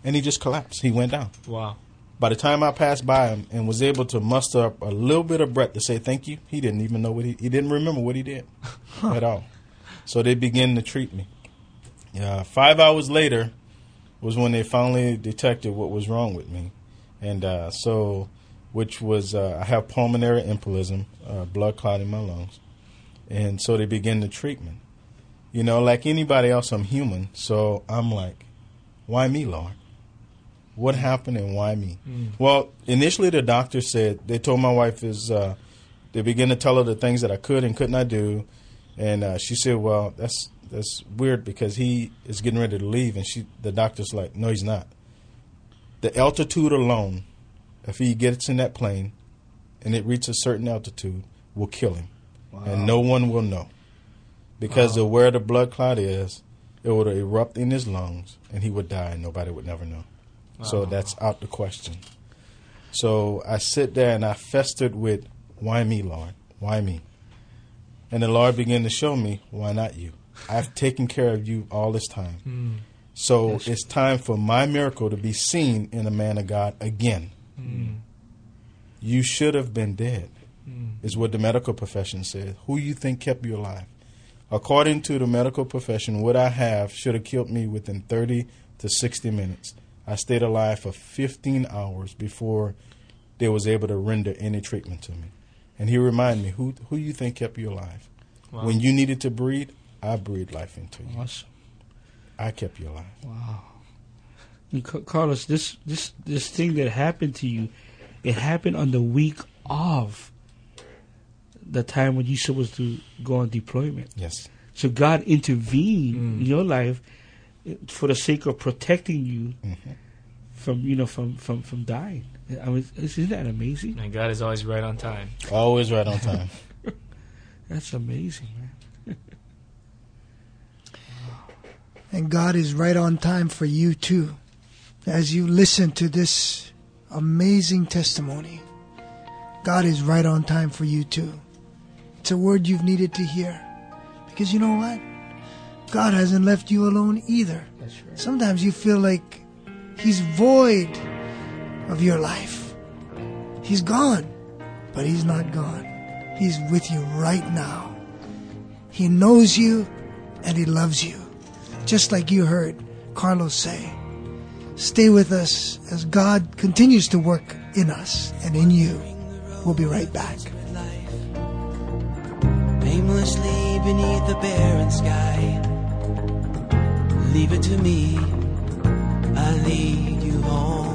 and he just collapsed. He went down. Wow. By the time I passed by him and was able to muster up a little bit of breath to say thank you, he didn't even know what he didn't remember what he did at all. So they began to treat me. 5 hours later was when they finally detected what was wrong with me. And which was I have pulmonary embolism, blood clot in my lungs. And so they began the treatment. You know, like anybody else, I'm human. So I'm like, why me, Lord? What happened and why me? Well, initially the doctor said, they told my wife they began to tell her the things that I could and could not do. And she said, well, that's weird because he is getting ready to leave. And the doctor's like, no, he's not. The altitude alone, if he gets in that plane and it reaches a certain altitude, will kill him. Wow. And no one will know. Because of where the blood clot is, it would erupt in his lungs and he would die and nobody would never know. Wow. So that's out the question. So I sit there and I festered with, why me, Lord? Why me? And the Lord began to show me, why not you? I've taken care of you all this time. So it's time for my miracle to be seen in a man of God again. You should have been dead, is what the medical profession says. Who you think kept you alive? According to the medical profession, what I have should have killed me within 30 to 60 minutes. I stayed alive for 15 hours before they was able to render any treatment to me. And he reminded me, who you think kept you alive? Wow. When you needed to breathe, I breathed life into you. Awesome. I kept you alive. Wow. And Carlos, this thing that happened to you, it happened on the week of the time when you supposed to go on deployment. Yes. So God intervened in your life for the sake of protecting you from dying. I mean, isn't that amazing? And God is always right on time. Always right on time. That's amazing, man. And God is right on time for you too. As you listen to this amazing testimony, God is right on time for you too. It's a word you've needed to hear. Because you know what? God hasn't left you alone either. That's right. Sometimes you feel like He's void of your life. He's gone, but He's not gone. He's with you right now. He knows you and He loves you. Just like you heard Carlos say. Stay with us as God continues to work in us and in you. We'll be right back. Aimlessly beneath the barren sky, leave it to me, I'll lead you home.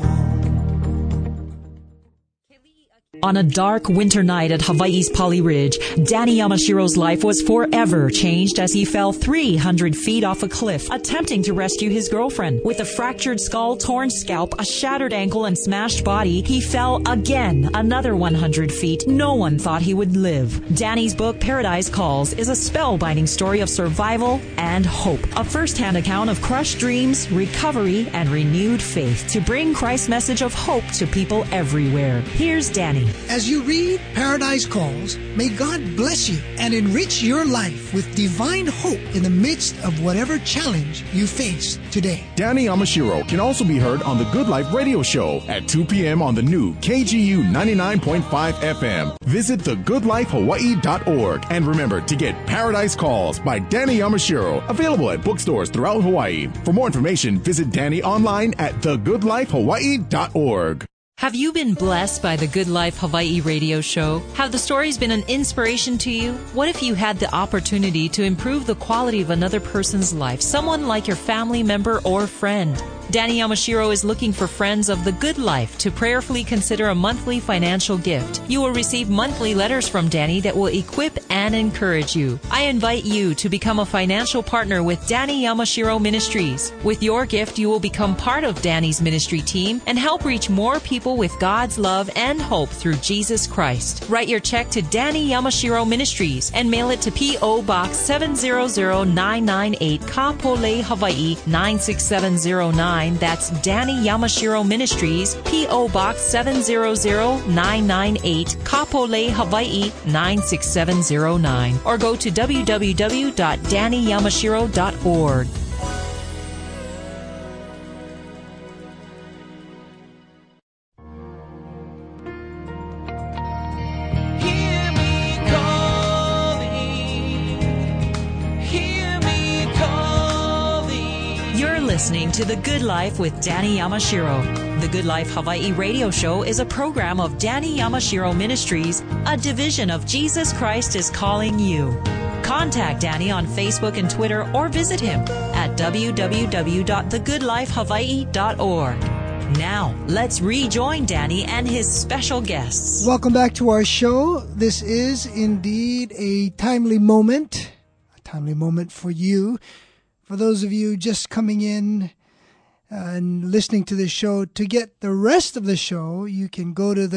On a dark winter night at Hawaii's Pali Ridge, Danny Yamashiro's life was forever changed as he fell 300 feet off a cliff, attempting to rescue his girlfriend. With a fractured skull, torn scalp, a shattered ankle, and smashed body, he fell again another 100 feet. No one thought he would live. Danny's book, Paradise Calls, is a spellbinding story of survival and hope. A first-hand account of crushed dreams, recovery, and renewed faith to bring Christ's message of hope to people everywhere. Here's Danny. As you read Paradise Calls, may God bless you and enrich your life with divine hope in the midst of whatever challenge you face today. Danny Yamashiro can also be heard on the Good Life Radio Show at 2 p.m. on the new KGU 99.5 FM. Visit thegoodlifehawaii.org and remember to get Paradise Calls by Danny Yamashiro, available at bookstores throughout Hawaii. For more information, visit Danny online at thegoodlifehawaii.org. Have you been blessed by the Good Life Hawaii radio show? Have the stories been an inspiration to you? What if you had the opportunity to improve the quality of another person's life, someone like your family member or friend? Danny Yamashiro is looking for friends of the good life to prayerfully consider a monthly financial gift. You will receive monthly letters from Danny that will equip and encourage you. I invite you to become a financial partner with Danny Yamashiro Ministries. With your gift, you will become part of Danny's ministry team and help reach more people with God's love and hope through Jesus Christ. Write your check to Danny Yamashiro Ministries and mail it to P.O. Box 700998, Kapolei, Hawaii 96709. That's Danny Yamashiro Ministries, P.O. Box 700998, Kapolei, Hawaii 96709. Or go to www.dannyyamashiro.org. listening to The Good Life with Danny Yamashiro. The Good Life Hawaii radio show is a program of Danny Yamashiro Ministries, a division of Jesus Christ is Calling You. Contact Danny on Facebook and Twitter or visit him at www.thegoodlifehawaii.org. Now, let's rejoin Danny and his special guests. Welcome back to our show. This is indeed a timely moment for you. For those of you just coming in and listening to this show, to get the rest of the show, you can go to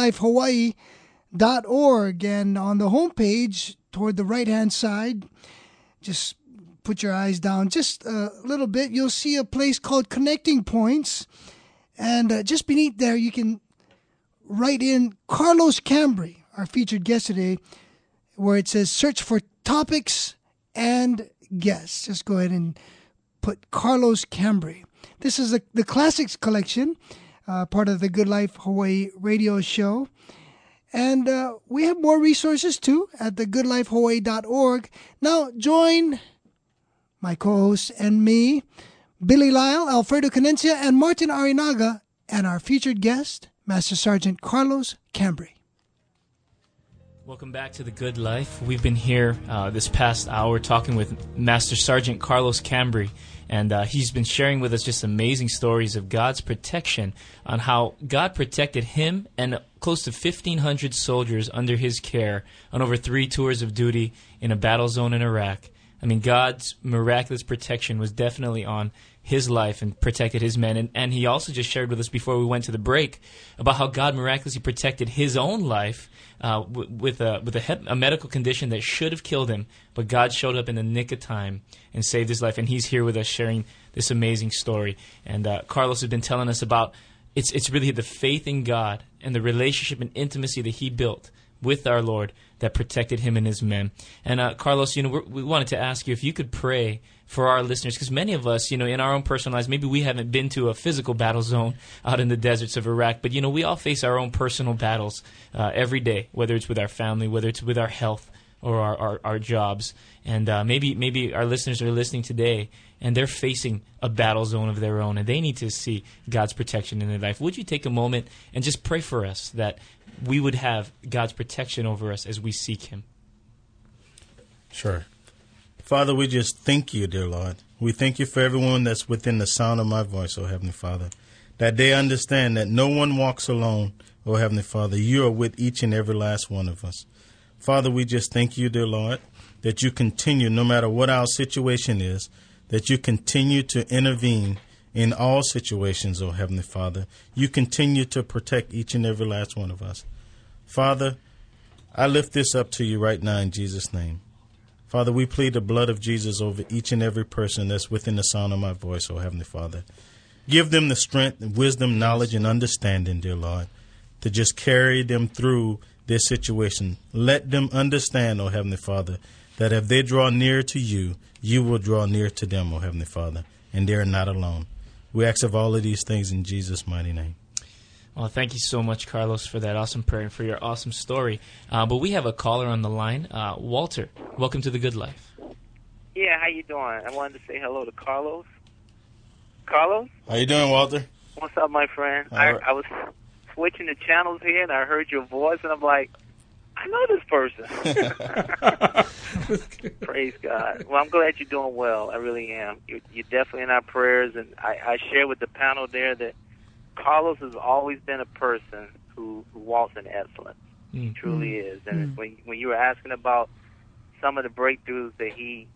thegoodlifehawaii.org, and on the homepage toward the right-hand side, just put your eyes down just a little bit. You'll see a place called Connecting Points, and just beneath there, you can write in Carlos Cambry, our featured guest today, where it says search for topics and guests. Just go ahead and put Carlos Cambry. This is the Classics Collection, part of the Good Life Hawaii radio show. And we have more resources too at thegoodlifehawaii.org. Now join my co-hosts and me, Billy Lyle, Alfredo Canencia, and Martin Arinaga, and our featured guest, Master Sergeant Carlos Cambry. Welcome back to The Good Life. We've been here this past hour talking with Master Sergeant Carlos Cambry, and he's been sharing with us just amazing stories of God's protection on how God protected him and close to 1,500 soldiers under his care on over 3 tours of duty in a battle zone in Iraq. I mean, God's miraculous protection was definitely on his life and protected his men. And he also just shared with us before we went to the break about how God miraculously protected his own life with a medical condition that should have killed him, but God showed up in the nick of time and saved his life. And he's here with us sharing this amazing story. And Carlos has been telling us about it's really the faith in God and the relationship and intimacy that he built with our Lord that protected him and his men. And Carlos, we wanted to ask you if you could pray for our listeners, because many of us, in our own personal lives, maybe we haven't been to a physical battle zone out in the deserts of Iraq, but we all face our own personal battles every day, whether it's with our family, whether it's with our health or our jobs. And maybe our listeners are listening today and they're facing a battle zone of their own and they need to see God's protection in their life. Would you take a moment and just pray for us that we would have God's protection over us as we seek him? Sure. Father, we just thank you, dear Lord. We thank you for everyone that's within the sound of my voice, oh Heavenly Father, that they understand that no one walks alone, oh Heavenly Father. You are with each and every last one of us. Father, we just thank you, dear Lord, that you continue, no matter what our situation is, that you continue to intervene in all situations, oh Heavenly Father. You continue to protect each and every last one of us. Father, I lift this up to you right now in Jesus' name. Father, we plead the blood of Jesus over each and every person that's within the sound of my voice, oh Heavenly Father. Give them the strength, wisdom, knowledge, and understanding, dear Lord, to just carry them through this situation. Let them understand, oh Heavenly Father, that if they draw near to you, you will draw near to them, oh Heavenly Father, and they are not alone. We ask of all of these things in Jesus' mighty name. Well, thank you so much, Carlos, for that awesome prayer and for your awesome story. But we have a caller on the line. Walter, welcome to The Good Life. Yeah, how you doing? I wanted to say hello to Carlos. Carlos? How you doing, Walter? What's up, my friend? I was switching the channels here, and I heard your voice, and I'm like, I know this person. Praise God. Well, I'm glad you're doing well. I really am. You're definitely in our prayers, and I share with the panel there that Carlos has always been a person who walks in excellence. He truly is. And when you were asking about some of the breakthroughs that he's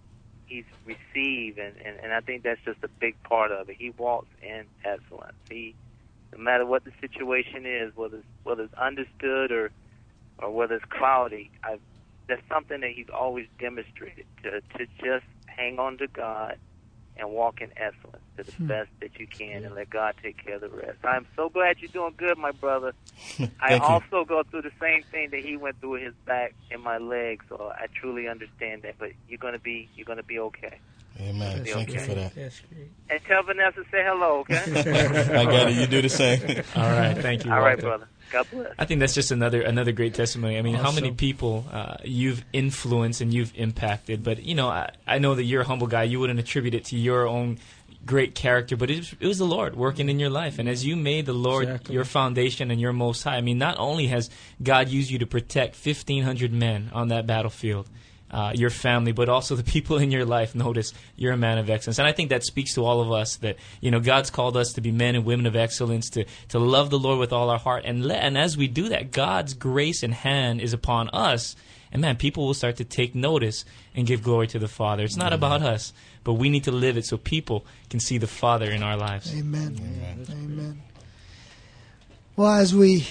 received, and I think that's just a big part of it. He walks in excellence. No matter what the situation is, whether it's understood or whether it's cloudy, that's something that he's always demonstrated, to just hang on to God and walk in excellence to the best that you can and let God take care of the rest. I'm so glad you're doing good, my brother. I also go through the same thing that he went through with his back and my legs, so I truly understand that. But you're gonna be okay. Amen. Thank you for that. That's great. And tell Vanessa say hello, okay? I got it. You do the same. All right, thank you. All right, Walter. brother. God bless. I think that's just another great testimony. I mean, how many Awesome. people you've influenced and you've impacted? But I know that you're a humble guy. You wouldn't attribute it to your own great character, but it was the Lord working in your life. And as you made the Lord your foundation and your Most High, I mean, not only has God used you to protect 1,500 men on that battlefield, your family, but also the people in your life notice you're a man of excellence. And I think that speaks to all of us that, God's called us to be men and women of excellence, to love the Lord with all our heart. And as we do that, God's grace and hand is upon us. And man, people will start to take notice and give glory to the Father. It's not about us, but we need to live it so people can see the Father in our lives. Amen. Amen. Well, as we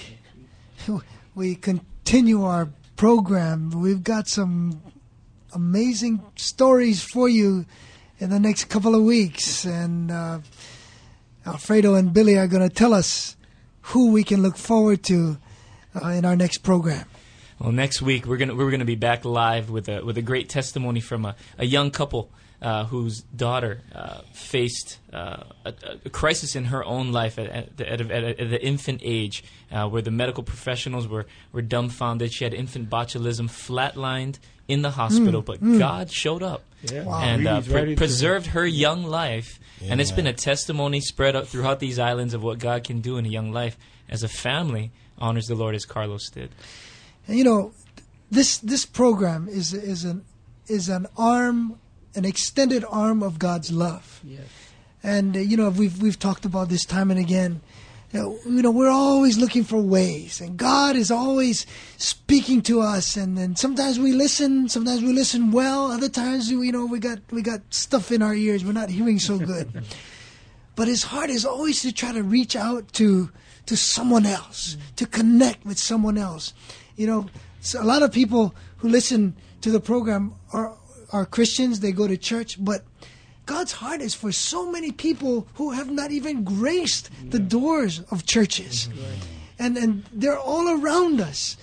continue our program, we've got some amazing stories for you in the next couple of weeks, and Alfredo and Billy are going to tell us who we can look forward to in our next program. Well, next week we're gonna be back live with a great testimony from a young couple whose daughter faced a crisis in her own life at the infant age, where the medical professionals were dumbfounded. She had infant botulism, flatlined in the hospital, but God showed up and preserved her young life. Yeah. And it's been a testimony spread out throughout these islands of what God can do in a young life as a family honors the Lord as Carlos did. And this program is an extended arm of God's love. Yes. And we've talked about this time and again. We're always looking for ways, and God is always speaking to us. And sometimes we listen well. Other times, we got stuff in our ears. We're not hearing so good. But His heart is always to try to reach out to someone else, to connect with someone else. So a lot of people who listen to the program are Christians. They go to church, but God's heart is for so many people who have not even graced the doors of churches. Right. And they're all around us.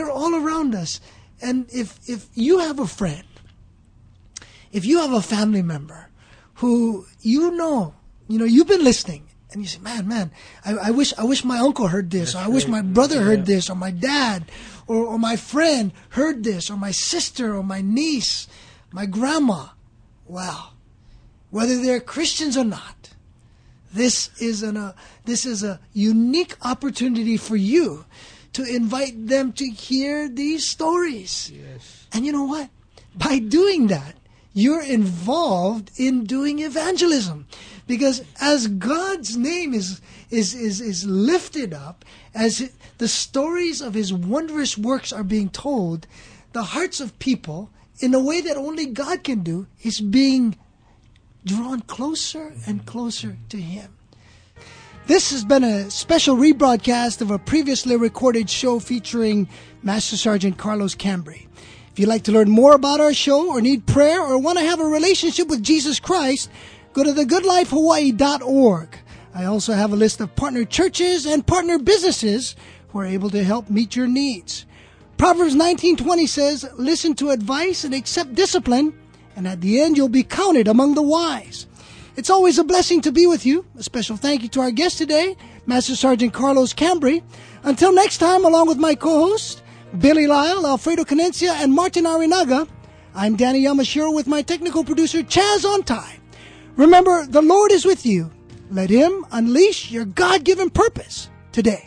And if you have a friend, if you have a family member who you've been listening, and you say, man, I wish my uncle heard this, or I wish my brother heard this, or my dad, or my friend heard this, or my sister, or my niece, my grandma. Well, whether they're Christians or not, this is a unique opportunity for you to invite them to hear these stories. Yes. And you know what? By doing that, you're involved in doing evangelism. Because as God's name is lifted up, as the stories of His wondrous works are being told, the hearts of people, in a way that only God can do, is being drawn closer and closer to Him. This has been a special rebroadcast of a previously recorded show featuring Master Sergeant Carlos Cambry. If you'd like to learn more about our show, or need prayer, or want to have a relationship with Jesus Christ, go to thegoodlifehawaii.org. I also have a list of partner churches and partner businesses who are able to help meet your needs. Proverbs 19:20 says, "Listen to advice and accept discipline, and at the end you'll be counted among the wise." It's always a blessing to be with you. A special thank you to our guest today, Master Sergeant Carlos Cambry. Until next time, along with my co-host, Billy Lyle, Alfredo Canencia, and Martin Arinaga, I'm Danny Yamashiro with my technical producer, Chaz Ontai. Remember, the Lord is with you. Let Him unleash your God-given purpose today.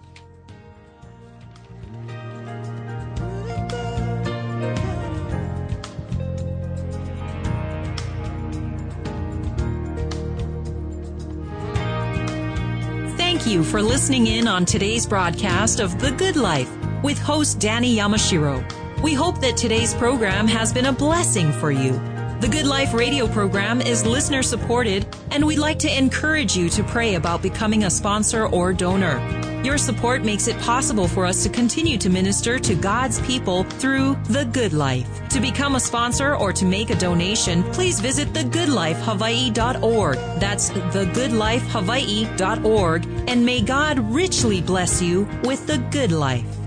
Thank you for listening in on today's broadcast of The Good Life with host Danny Yamashiro. We hope that today's program has been a blessing for you. The Good Life radio program is listener supported, and we'd like to encourage you to pray about becoming a sponsor or donor. Your support makes it possible for us to continue to minister to God's people through The Good Life. To become a sponsor or to make a donation, please visit thegoodlifehawaii.org. That's thegoodlifehawaii.org, and may God richly bless you with the good life.